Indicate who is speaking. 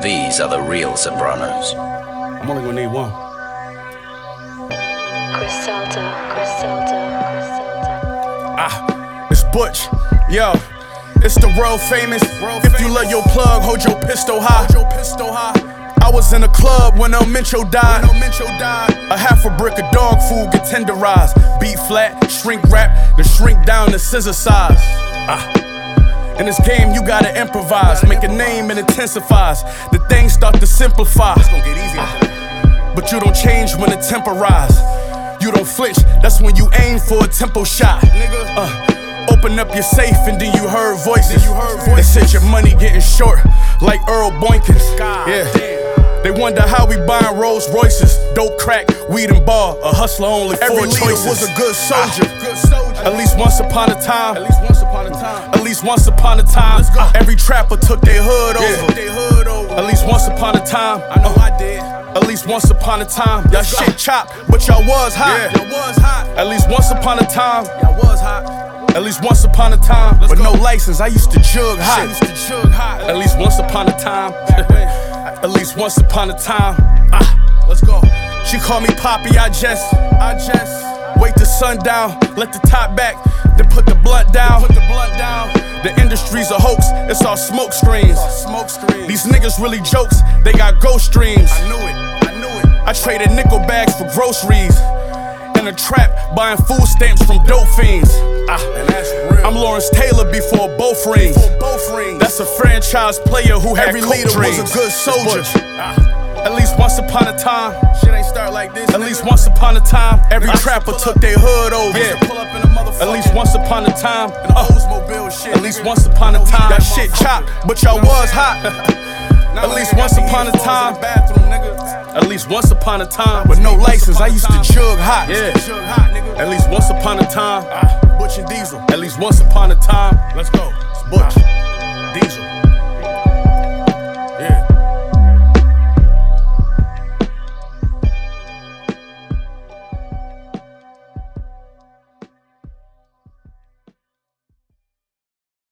Speaker 1: These are the real Sopranos.
Speaker 2: I'm only gonna need one. It's Butch. Yo, it's the world famous. If you love your plug, hold your pistol high. I was in a club when El Mencho died. A half a brick of dog food get tenderized. Beat flat, shrink wrap, then shrink down to scissor size. In this game, you gotta improvise. Make a name and intensifies. The things start to simplify. It's gonna get easier. But you don't change when the temporize. You don't flinch, that's when you aim for a tempo shot. Open up your safe and then you heard voices. They said your money getting short, like Earl Boykins. Yeah. They wonder how we buying Rolls Royces. Dope, crack, weed and bar, a hustler only four choices. Every leader was a good soldier. At least once upon a time. At least once upon a time. Every trapper took their hood over. At least once upon a time. I know I did. At least once upon a time. Y'all shit chopped, but y'all was hot. At least once upon a time. Y'all was hot. At least once upon a time. With no license, I used to jug hot. At least once upon a time. At least once upon a time. Let's go. She call me Poppy, I just wait till sundown, let the top back, then put the blunt down. The industry's a hoax, it's all smoke screens. These niggas really jokes, they got ghost streams. I knew it. I traded nickel bags for groceries. In a trap, buying food stamps from dope fiends. I'm Lawrence Taylor before both rings. That's a franchise player who had every leader was a good soldier. At least once upon a time. Shit ain't start like this. At least once upon a time, every trapper took their hood over. At least once upon a time. At least once upon a time. That shit chopped, but y'all was hot. At least once upon a time. At least once upon a time. With no license, I used to jug hot. At least once upon a time. Butch and Diesel. At least once upon a time. Let's go. It's Butch.